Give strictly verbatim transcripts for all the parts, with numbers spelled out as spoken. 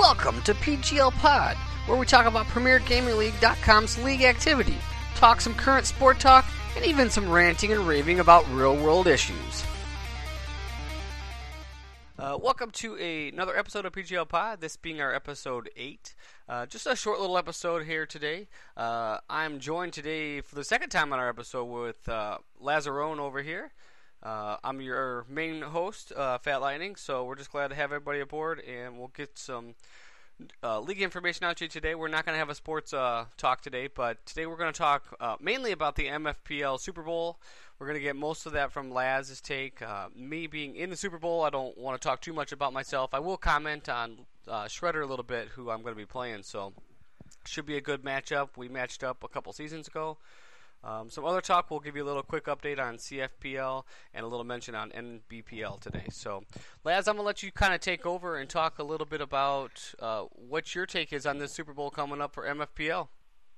Welcome to P G L Pod, where we talk about Premier Gaming League dot com's league activity, talk some current sport talk, and even some ranting and raving about real-world issues. Uh, welcome to a, another episode of P G L Pod, this being our episode eight. Uh, just a short little episode here today. Uh, I'm joined today for the second time on our episode with uh, Lazzarone over here. Uh, I'm your main host, uh, Fat Lightning, so we're just glad to have everybody aboard, and we'll get some uh, league information out to you today. We're not going to have a sports uh, talk today, but today we're going to talk uh, mainly about the M F P L Super Bowl. We're going to get most of that from Laz's take. Uh, me being in the Super Bowl, I don't want to talk too much about myself. I will comment on uh, Shredder a little bit, who I'm going to be playing, so should be a good matchup. We matched up a couple seasons ago. Um, some other talk, we'll give you a little quick update on C F P L and a little mention on N B P L today. So, Laz, I'm going to let you kind of take over and talk a little bit about uh, what your take is on this Super Bowl coming up for M F P L.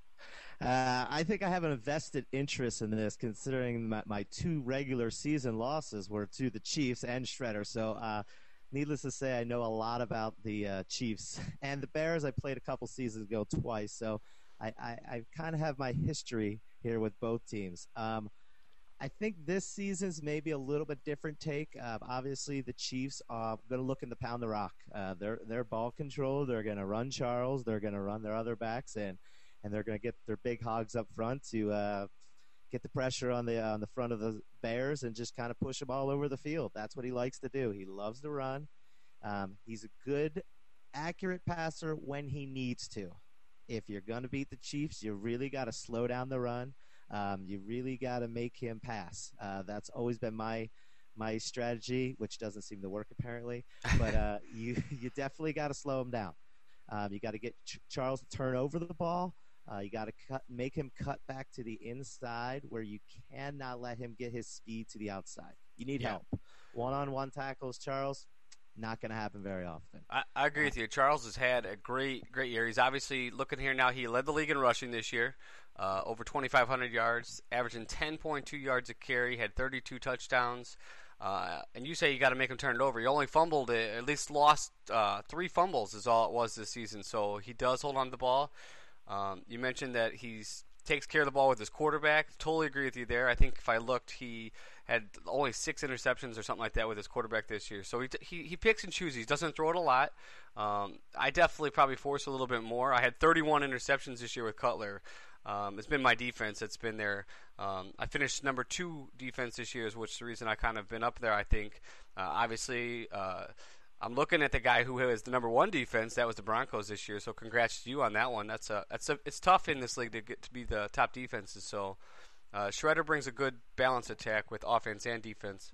Uh, I think I have a vested interest in this, considering my, my two regular season losses were to the Chiefs and Shredder. So, uh, needless to say, I know a lot about the uh, Chiefs. And the Bears I played a couple seasons ago twice, so I, I, I kind of have my history here with both teams. Um, I think this season's maybe a little bit different take. Uh, obviously, the Chiefs are going to look in the pound the rock. Uh, they're they're ball control. They're going to run Charles. They're going to run their other backs, and and they're going to get their big hogs up front to uh, get the pressure on the on the front of the Bears and just kind of push them all over the field. That's what he likes to do. He loves to run. Um, he's a good, accurate passer when he needs to. If you're going to beat the Chiefs, you really got to slow down the run. Um, you really got to make him pass. Uh, that's always been my my strategy, which doesn't seem to work apparently. But uh, you you definitely got to slow him down. Um, you got to get Ch- Charles to turn over the ball. Uh, you got to cut, make him cut back to the inside, where you cannot let him get his speed to the outside. You need yeah. help. One-on-one tackles, Charles. Not going to happen very often. I, I agree with you. Charles has had a great, great year. He's obviously looking here now. He led the league in rushing this year, uh, over twenty-five hundred yards, averaging ten point two yards a carry, had thirty-two touchdowns. Uh, and you say you got to make him turn it over. He only fumbled it, at least lost uh, three fumbles is all it was this season. So he does hold on to the ball. Um, you mentioned that he's takes care of the ball with his quarterback. Totally agree with you there. I think if I looked, he had only six interceptions or something like that with his quarterback this year. So he he, he picks and chooses. He doesn't throw it a lot. Um, I definitely probably force a little bit more. I had thirty-one interceptions this year with Cutler. Um, it's been my defense that's been there. Um, I finished number two defense this year, which is the reason I kind of been up there, I think. Uh, obviously, uh, I'm looking at the guy who has the number one defense. That was the Broncos this year. So congrats to you on that one. That's a that's a it's tough in this league to get to be the top defenses. So uh, Shredder brings a good balanced attack with offense and defense.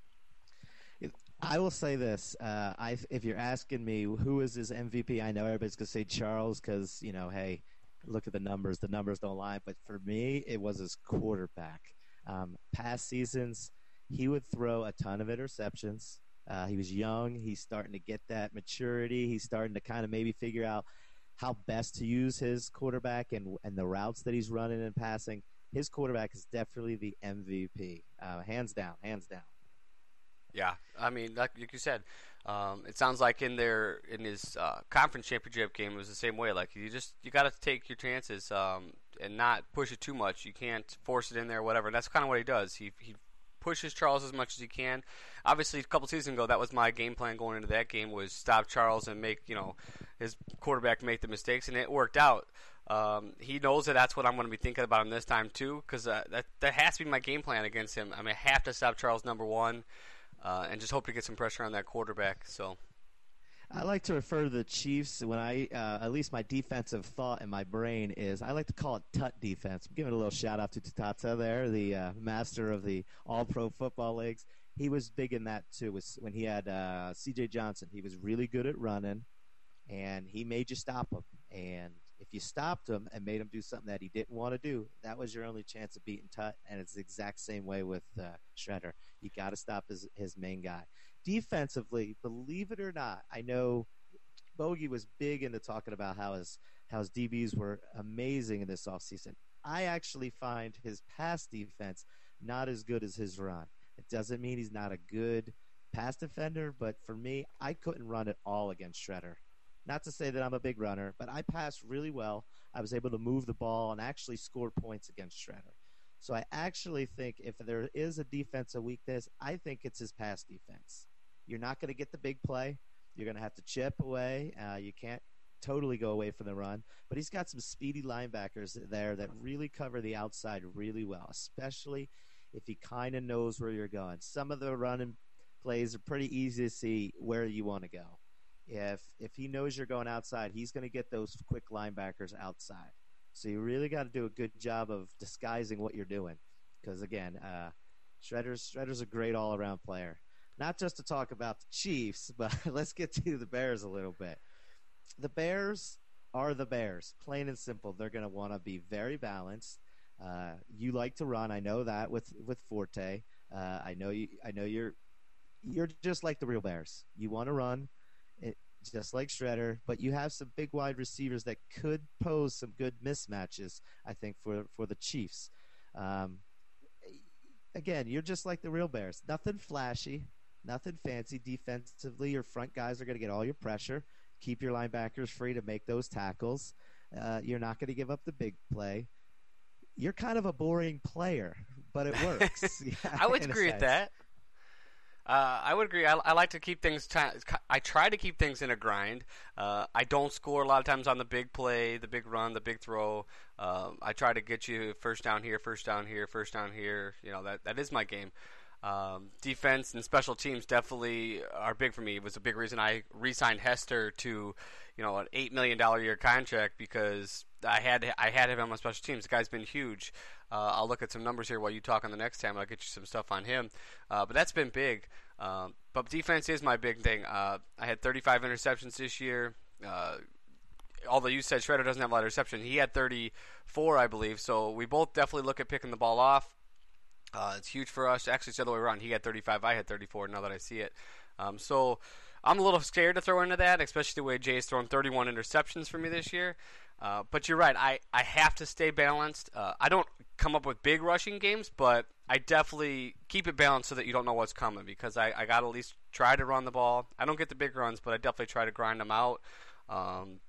I will say this: uh, I if you're asking me who is his M V P, I know everybody's gonna say Charles because you know, hey, look at the numbers. The numbers don't lie. But for me, it was his quarterback. Um, past seasons, he would throw a ton of interceptions. Uh, he was young. He's starting to get that maturity. He's starting to kind of maybe figure out how best to use his quarterback and and the routes that he's running and passing. His quarterback is definitely the M V P, uh, hands down, hands down. Yeah, I mean, like you said, um, it sounds like in their in his uh, conference championship game it was the same way. Like you just you got to take your chances um, and not push it too much. You can't force it in there, whatever. And that's kind of what he does. He he. pushes Charles as much as he can. Obviously, a couple seasons ago, that was my game plan going into that game, was stop Charles and make, you know, his quarterback make the mistakes, and it worked out. Um, he knows that that's what I'm going to be thinking about him this time, too, because uh, that, that has to be my game plan against him. I mean, I have to stop Charles number one uh, and just hope to get some pressure on that quarterback, so... I like to refer to the Chiefs when I, uh, at least my defensive thought in my brain is, I like to call it Tut defense. I'm giving a little shout out to Tata there, the uh, master of the All-Pro Football Leagues. He was big in that too. Was when he had uh, C J Johnson. He was really good at running, and he made you stop him. And if you stopped him and made him do something that he didn't want to do, that was your only chance of beating Tut. And it's the exact same way with uh, Shredder. You got to stop his his main guy. Defensively, believe it or not, I know Bogey was big into talking about how his how his D Bs were amazing in this offseason. I actually find his pass defense not as good as his run. It doesn't mean he's not a good pass defender, but for me, I couldn't run at all against Shredder. Not to say that I'm a big runner, but I passed really well. I was able to move the ball and actually score points against Shredder. So I actually think if there is a defensive weakness, I think it's his pass defense. You're not going to get the big play. You're going to have to chip away. Uh, you can't totally go away from the run. But he's got some speedy linebackers there that really cover the outside really well, especially if he kind of knows where you're going. Some of the running plays are pretty easy to see where you want to go. If if he knows you're going outside, he's going to get those quick linebackers outside. So you really got to do a good job of disguising what you're doing. Because, again, uh, Shredder's, Shredder's a great all-around player. Not just to talk about the Chiefs, but let's get to the Bears a little bit. The Bears are the Bears, plain and simple. They're going to want to be very balanced. Uh, you like to run, I know that with with Forte. Uh, I know you. I know you're you're just like the real Bears. You want to run, it, just like Shredder, but you have some big wide receivers that could pose some good mismatches. I think for for the Chiefs. Um, again, you're just like the real Bears. Nothing flashy, nothing fancy. Defensively, your front guys are going to get all your pressure. Keep your linebackers free to make those tackles. Uh, you're not going to give up the big play. You're kind of a boring player, but it works. Yeah, I would agree with that. Uh, I would agree. I, I like to keep things. T- I try to keep things in a grind. Uh, I don't score a lot of times on the big play, the big run, the big throw. Um, I try to get you first down here, first down here, first down here. You know that that is my game. Um, defense and special teams definitely are big for me. It was a big reason I re-signed Hester to, you know, an eight million dollar a year contract because I had I had him on my special teams. The guy's been huge. Uh, I'll look at some numbers here while you talk on the next time. I'll get you some stuff on him. Uh, but that's been big. Um, but defense is my big thing. Uh, I had thirty-five interceptions this year. Uh, although you said Shredder doesn't have a lot of reception, he had thirty-four, I believe. So we both definitely look at picking the ball off. Uh, it's huge for us. Actually, it's the other way around. He had thirty-five. I had thirty-four now that I see it. Um, so I'm a little scared to throw into that, especially the way Jay's thrown thirty-one interceptions for me this year. Uh, but you're right. I, I have to stay balanced. Uh, I don't come up with big rushing games, but I definitely keep it balanced so that you don't know what's coming because I, I got to at least try to run the ball. I don't get the big runs, but I definitely try to grind them out. Um,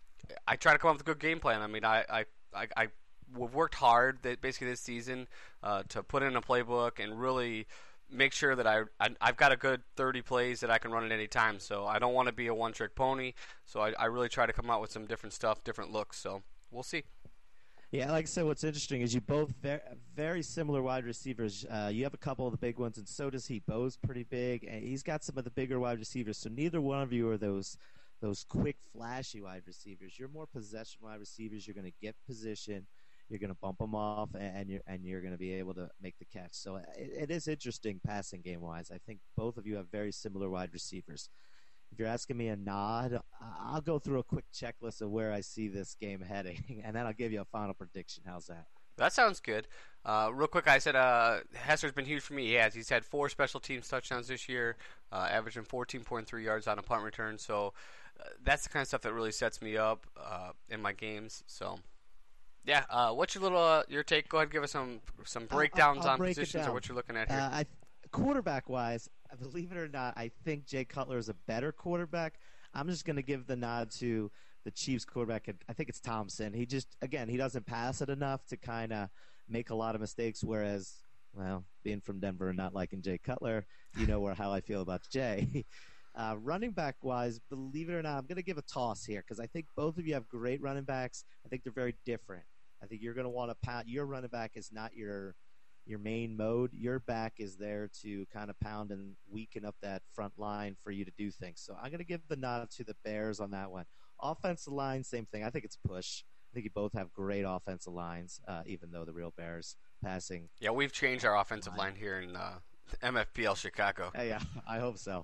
I try to come up with a good game plan. I mean, I, I, I, I we've worked hard that basically this season uh, to put in a playbook and really make sure that I, I I've got a good thirty plays that I can run at any time. So I don't want to be a one trick pony. So I, I really try to come out with some different stuff, different looks. So we'll see. Yeah, like I said, what's interesting is you both very, very similar wide receivers. Uh, you have a couple of the big ones, and so does he. Bo's pretty big, and he's got some of the bigger wide receivers. So neither one of you are those those quick, flashy wide receivers. You're more possession wide receivers. You're going to get position. You're going to bump them off, and you're and you're going to be able to make the catch. So it, it is interesting passing game wise. I think both of you have very similar wide receivers. If you're asking me a nod, I'll go through a quick checklist of where I see this game heading, and then I'll give you a final prediction. How's that? That sounds good. Uh, real quick, I said uh, Hester's been huge for me. He has. He's had four special teams touchdowns this year, uh, averaging fourteen point three yards on a punt return. So uh, that's the kind of stuff that really sets me up uh, in my games. So. Yeah, uh, what's your little uh, your take? Go ahead, and give us some some breakdowns I'll, I'll on break positions or what you're looking at here. Uh, I, quarterback wise, believe it or not, I think Jay Cutler is a better quarterback. I'm just going to give the nod to the Chiefs quarterback. I think it's Thompson. He just again he doesn't pass it enough to kind of make a lot of mistakes. Whereas, well, being from Denver and not liking Jay Cutler, you know where how I feel about Jay. Uh, running back wise, believe it or not, I'm going to give a toss here because I think both of you have great running backs. I think they're very different. I think you're going to want to pound. Your running back is not your your main mode. Your back is there to kind of pound and weaken up that front line for you to do things. So I'm going to give the nod to the Bears on that one. Offensive line, same thing. I think it's push. I think you both have great offensive lines, uh, even though the real Bears passing. Yeah, we've changed our offensive line, line here in uh, M F P L Chicago. Uh, yeah, I hope so.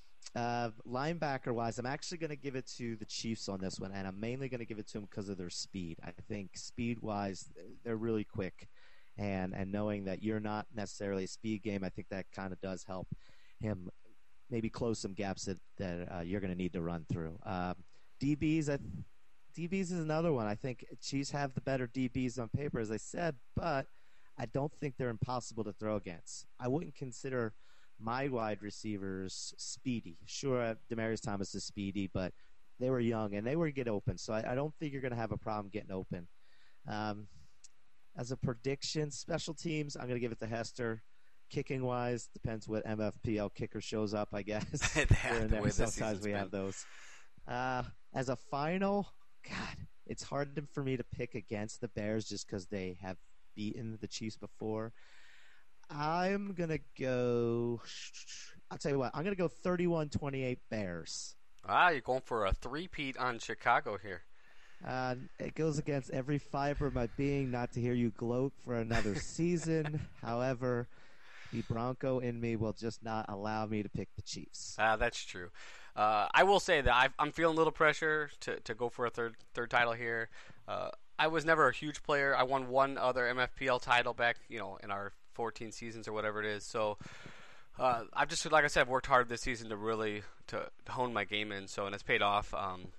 Uh, linebacker-wise, I'm actually going to give it to the Chiefs on this one, and I'm mainly going to give it to them because of their speed. I think speed-wise, they're really quick, and and knowing that you're not necessarily a speed game, I think that kind of does help him maybe close some gaps that, that uh, you're going to need to run through. Uh, D Bs, I, D Bs is another one. I think Chiefs have the better D Bs on paper, as I said, but I don't think they're impossible to throw against. I wouldn't consider my wide receivers speedy. Sure, Demaryius Thomas is speedy, but they were young and they were get open. So I, I don't think you're going to have a problem getting open. Um, as a prediction, special teams, I'm going to give it to Hester. Kicking wise, depends what M F P L kicker shows up, I guess. Here and there. Sometimes we been. have those. Uh, as a final, God, it's hard for me to pick against the Bears just because they have beaten the Chiefs before. I'm going to go, I'll tell you what, I'm going to go thirty-one twenty-eight Bears. Ah, you're going for a three-peat on Chicago here. Uh, it goes against every fiber of my being not to hear you gloat for another season. However, the Bronco in me will just not allow me to pick the Chiefs. Ah, that's true. Uh, I will say that I've, I'm feeling a little pressure to, to go for a third third title here. Uh, I was never a huge player. I won one other M F P L title back, you know, in our fourteen seasons or whatever it is. So uh, I've just, like I said, I've worked hard this season to really to hone my game in. So and it's paid off. Um,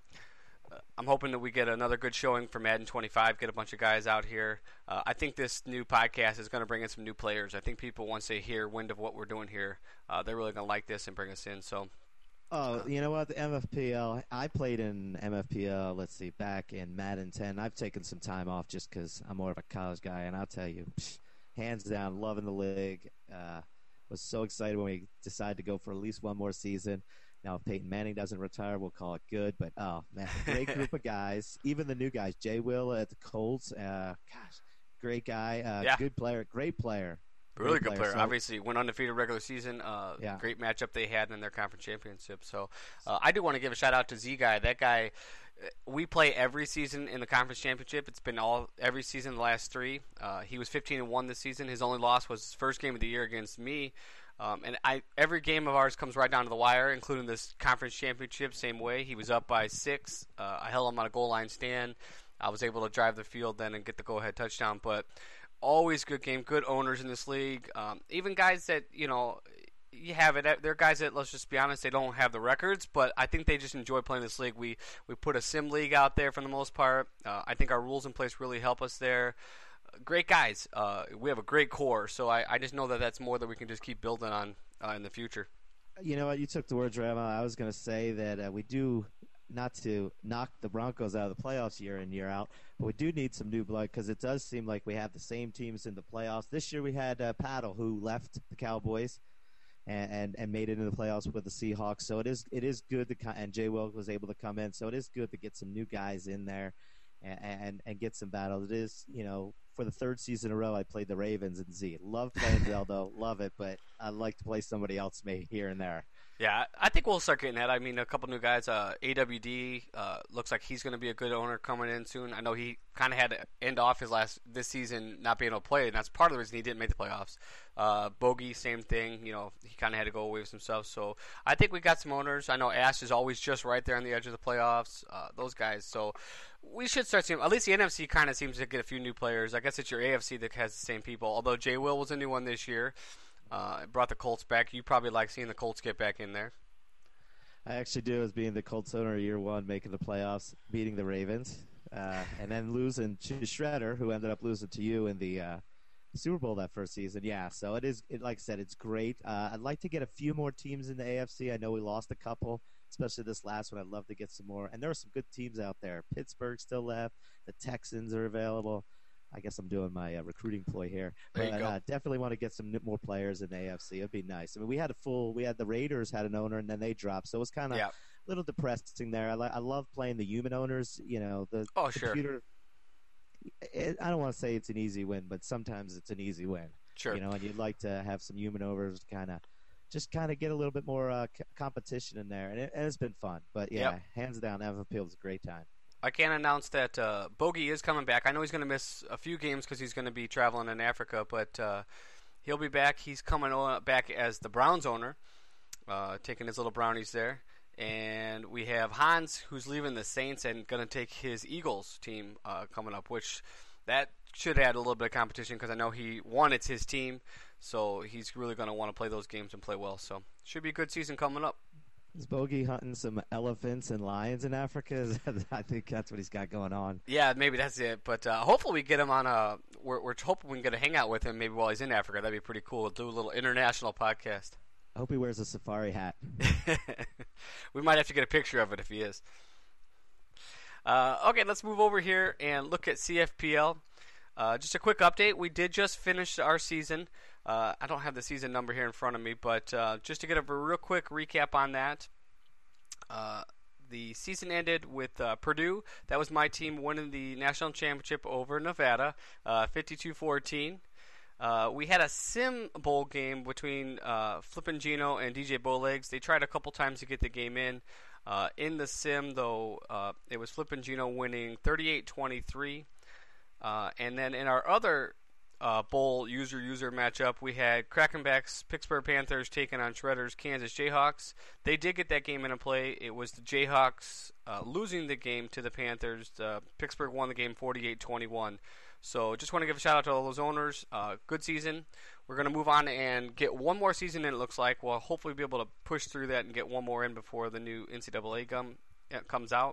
I'm hoping that we get another good showing for Madden twenty-five, get a bunch of guys out here. Uh, I think this new podcast is going to bring in some new players. I think people, once they hear wind of what we're doing here, uh, they're really going to like this and bring us in. So, Oh, you know what? The M F P L, I played in M F P L, let's see, back in Madden ten. I've taken some time off just because I'm more of a college guy, and I'll tell you, psh, hands down, loving the league. Uh, was so excited when we decided to go for at least one more season. Now, if Peyton Manning doesn't retire, we'll call it good. But, oh, man, great group of guys. Even the new guys. Jay Will at the Colts. Uh, gosh, great guy. Uh, yeah. Good player. Great player. Really great good player. player. So, Obviously, went undefeated regular season. Uh, yeah. Great matchup they had in their conference championship. So, uh, I do want to give a shout-out to Z-Guy. That guy, we play every season in the conference championship. It's been all every season the last three. Uh, he was fifteen and one this season. His only loss was his first game of the year against me. Um, and I, every game of ours comes right down to the wire, including this conference championship. Same way, he was up by six. Uh, I held him on a goal line stand. I was able to drive the field then and get the go-ahead touchdown. But always good game, good owners in this league. Um, even guys that you know, you have it. They're guys that, let's just be honest, they don't have the records, but I think they just enjoy playing this league. We we put a sim league out there for the most part. Uh, I think our rules in place really help us there. Great guys. Uh, we have a great core, so I, I just know that that's more that we can just keep building on uh, in the future. You know what? You took the words right out. I was going to say that uh, we do, not to knock the Broncos out of the playoffs year in, year out, but we do need some new blood because it does seem like we have the same teams in the playoffs. This year we had uh, Paddle, who left the Cowboys and, and, and made it into the playoffs with the Seahawks. So it is it is good to – and Jay Wilk was able to come in. So it is good to get some new guys in there and, and, and get some battles. It is, you know – for the third season in a row, I played the Ravens and Z. Love playing Zeldo, love it, but I'd like to play somebody else maybe here and there. Yeah, I think we'll start getting that. I mean, a couple new guys. Uh, A W D uh, looks like he's going to be a good owner coming in soon. I know he kind of had to end off his last this season not being able to play, and that's part of the reason he didn't make the playoffs. Uh, Bogey, same thing. You know, he kind of had to go away with some stuff. So I think we got some owners. I know Ash is always just right there on the edge of the playoffs. Uh, those guys. So we should start seeing. At least the N F C kind of seems to get a few new players. I guess it's your A F C that has the same people. Although Jay Will was a new one this year. Uh, brought the Colts back. You probably like seeing the Colts get back in there. I actually do, as being the Colts owner year one, making the playoffs, beating the Ravens, uh, and then losing to Shredder, who ended up losing to you in the uh, Super Bowl that first season. Yeah, so it is, it, like I said, it's great. Uh, I'd like to get a few more teams in the A F C. I know we lost a couple, especially this last one. I'd love to get some more. And there are some good teams out there. Pittsburgh still left. The Texans are available. I guess I'm doing my uh, recruiting ploy here, but I uh, definitely want to get some more players in the A F C. It'd be nice. I mean, we had a full, we had the Raiders had an owner, and then they dropped, so it was kind of yeah. a little depressing there. I, li- I love playing the human owners. You know, the oh, computer. Sure. It, I don't want to say it's an easy win, but sometimes it's an easy win. Sure. You know, and you'd like to have some human owners, kind of, just kind of get a little bit more uh, c- competition in there, and, it, and it's been fun. But yeah, yep. hands down, M F P L was a great time. I can announce that uh, Bogey is coming back. I know he's going to miss a few games because he's going to be traveling in Africa, but uh, he'll be back. He's coming back as the Browns owner, uh, taking his little brownies there. And we have Hans, who's leaving the Saints and going to take his Eagles team uh, coming up, which that should add a little bit of competition because I know he one, it's his team, so he's really going to want to play those games and play well. So should be a good season coming up. Is Bogey hunting some elephants and lions in Africa? I think that's what he's got going on. Yeah, maybe that's it. But uh, hopefully we get him on a – we're, we're hoping we can get a hangout with him maybe while he's in Africa. That'd be pretty cool. We'll do a little international podcast. I hope he wears a safari hat. We might have to get a picture of it if he is. Uh, okay, let's move over here and look at C F P L. Uh, just a quick update. We did just finish our season. Uh, I don't have the season number here in front of me, but uh, just to get a real quick recap on that. Uh, the season ended with uh, Purdue. That was my team winning the national championship over Nevada, uh, fifty-two fourteen. Uh, we had a sim bowl game between uh, Flippin' Gino and D J Bowlegs. They tried a couple times to get the game in. Uh, in the sim, though, uh, it was Flippin' Gino winning thirty-eight twenty-three. Uh, and then in our other uh, bowl user-user matchup, we had Krakenbacks Pittsburgh Panthers taking on Shredder's Kansas Jayhawks. They did get that game into play. It was the Jayhawks uh, losing the game to the Panthers. Uh, Pittsburgh won the game forty-eight twenty-one. So just want to give a shout-out to all those owners. Uh, good season. We're going to move on and get one more season in, it looks like. We'll hopefully be able to push through that and get one more in before the new N C double A gum, uh, comes out.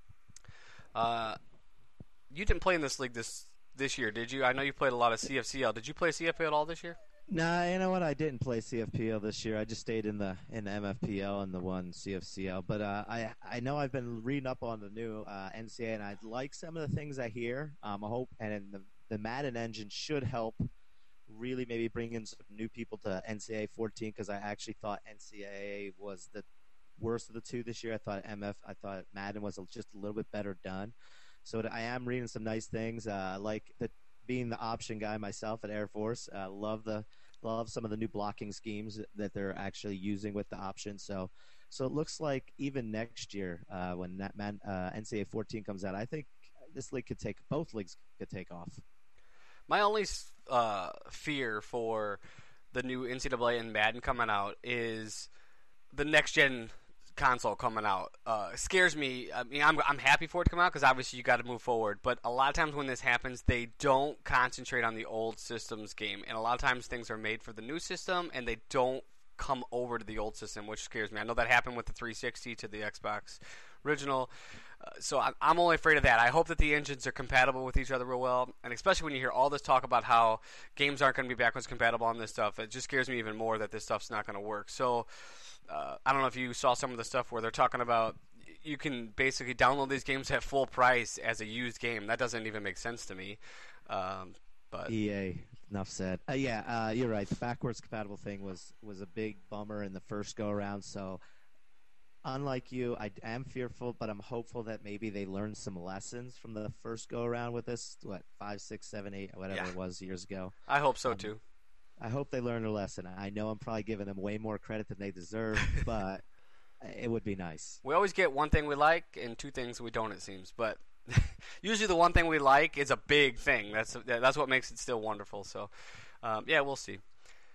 Uh, you didn't play in this league this this year, did you? I know you played a lot of C F C L. Did you play C F P L at all this year? Nah, you know what? I didn't play C F P L this year. I just stayed in the in the M F P L and the one C F C L. But uh, I I know I've been reading up on the new uh, N C A A, and I like some of the things I hear. Um, I hope, and the the Madden engine should help really maybe bring in some new people to N C A A fourteen, because I actually thought N C A A was the worst of the two this year. I thought M F, I thought Madden was just a little bit better done. So I am reading some nice things. Uh, like the being the option guy myself at Air Force, uh, love the love some of the new blocking schemes that they're actually using with the option. So, so it looks like even next year uh, when that man, uh, N C A A fourteen comes out, I think this league could take both leagues could take off. My only uh, fear for the new N C double A and Madden coming out is the next gen console coming out. Uh, scares me. I mean, I'm I'm happy for it to come out because obviously you got to move forward. But a lot of times when this happens, they don't concentrate on the old system's game, and a lot of times things are made for the new system, and they don't come over to the old system, which scares me. I know that happened with the three sixty to the Xbox original. Uh, so I'm, I'm only afraid of that. I hope that the engines are compatible with each other real well, and especially when you hear all this talk about how games aren't going to be backwards compatible on this stuff, it just scares me even more that this stuff's not going to work. So uh, I don't know if you saw some of the stuff where they're talking about you can basically download these games at full price as a used game. That doesn't even make sense to me. Um, but E A, enough said. Uh, yeah, uh, you're right. The backwards compatible thing was, was a big bummer in the first go-around, so unlike you, I am fearful, but I'm hopeful that maybe they learned some lessons from the first go-around with this, what, five, six, seven, eight, whatever yeah. it was years ago. I hope so, um, too. I hope they learned a lesson. I know I'm probably giving them way more credit than they deserve, but it would be nice. We always get one thing we like and two things we don't, it seems. But usually the one thing we like is a big thing. That's that's what makes it still wonderful. So, um, yeah, we'll see.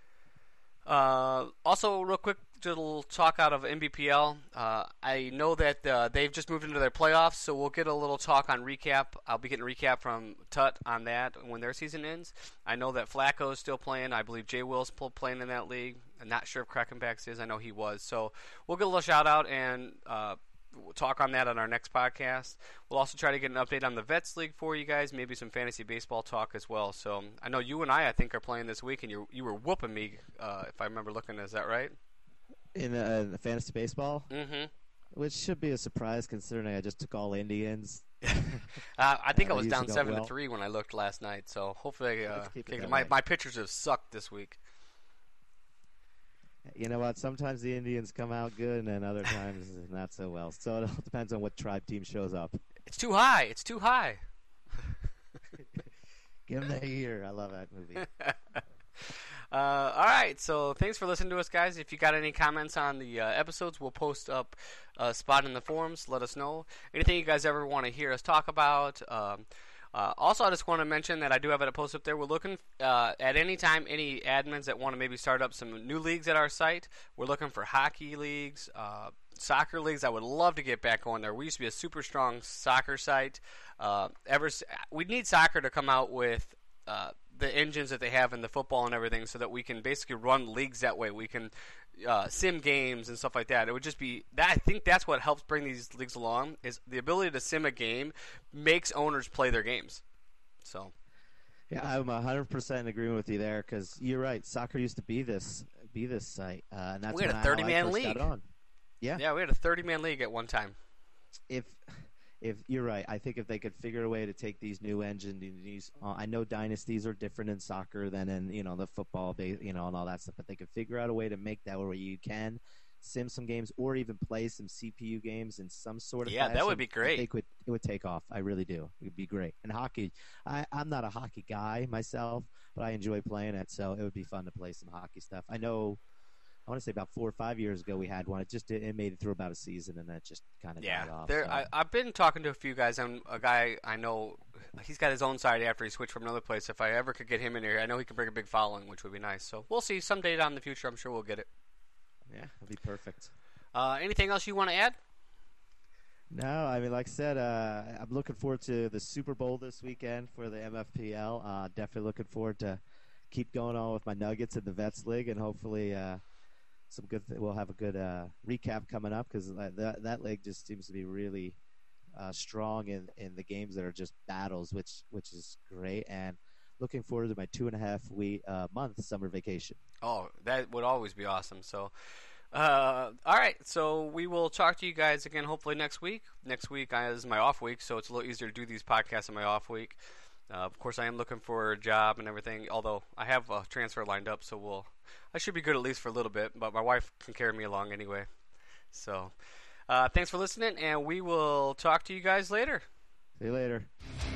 Uh, also, real quick, just a little talk out of N B P L. Uh, I know that uh, they've just moved into their playoffs, so we'll get a little talk on recap. I'll be getting a recap from Tut on that when their season ends. I know that Flacco is still playing. I believe Jay Will's playing in that league. I'm not sure if Krakenbacks is. I know he was. So we'll get a little shout-out and uh, we'll talk on that on our next podcast. We'll also try to get an update on the Vets League for you guys, maybe some fantasy baseball talk as well. So I know you and I, I think, are playing this week, and you you were whooping me, uh, if I remember looking. Is that right? In uh, the fantasy baseball? Mm-hmm. Which should be a surprise considering I just took all Indians. uh, I think uh, I was down seven well. to three when I looked last night, so hopefully uh, my, my, my pitchers have sucked this week. You know what? Sometimes the Indians come out good, and then other times not so well. So it all depends on what tribe team shows up. It's too high. It's too high. Give them the ear. I love that movie. Uh, all right, so thanks for listening to us, guys. If you got any comments on the uh, episodes, we'll post up a spot in the forums. Let us know. Anything you guys ever want to hear us talk about. Um, uh, also, I just want to mention that I do have it post up there. We're looking uh, at any time, any admins that want to maybe start up some new leagues at our site. We're looking for hockey leagues, uh, soccer leagues. I would love to get back going there. We used to be a super strong soccer site. Uh, ever, we need soccer to come out with uh, the engines that they have in the football and everything so that we can basically run leagues that way. We can uh, sim games and stuff like that. It would just be that. I think that's what helps bring these leagues along is the ability to sim a game makes owners play their games. So, yeah, I'm one hundred percent in agreement with you there because you're right. Soccer used to be this be this site, uh, and that's we had when a thirty-man league. Got on. Yeah, yeah, we had a thirty-man league at one time. If if you're right, I think if they could figure a way to take these new engines, these uh, I know dynasties are different in soccer than in you know the football, you know, and all that stuff. But they could figure out a way to make that where you can sim some games or even play some C P U games in some sort of yeah, fashion. that would be great. I think it would, it would take off. I really do. It would be great. And hockey, I, I'm not a hockey guy myself, but I enjoy playing it, so it would be fun to play some hockey stuff. I know. I want to say about four or five years ago we had one. It just it made it through about a season, and that just kind of yeah. died off. There, so. I, I've been talking to a few guys, and a guy I know, he's got his own site after he switched from another place. If I ever could get him in here, I know he can bring a big following, which would be nice. So we'll see. Someday down in the future, I'm sure we'll get it. Yeah, it'll be perfect. Uh, anything else you want to add? No, I mean, like I said, uh, I'm looking forward to the Super Bowl this weekend for the M F P L. Uh, definitely looking forward to keep going on with my Nuggets in the Vets League, and hopefully uh, some good. Th- we'll have a good uh, recap coming up because that that league just seems to be really uh, strong in, in the games that are just battles, which which is great. And looking forward to my two and a half week uh, month summer vacation. Oh, that would always be awesome. So. Uh, all right, so we will talk to you guys again hopefully next week. Next week uh, is my off week, so it's a little easier to do these podcasts on my off week. Uh, of course, I am looking for a job and everything, although I have a transfer lined up, so we'll I should be good at least for a little bit, but my wife can carry me along anyway. So uh, thanks for listening, and we will talk to you guys later. See you later.